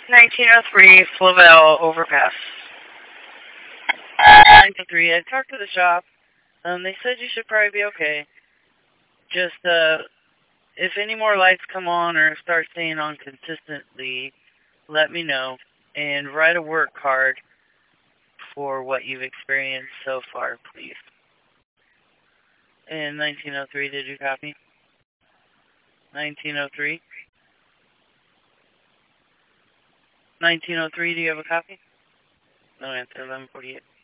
1903 Flavel Overpass. 1903. I talked to the shop. They said you should probably be okay. Just, if any more lights come on or start staying on consistently, let me know. And write a work card for what you've experienced so far, please. In 1903, did you copy? 1903? 1903, do you have a copy? No answer, 1148.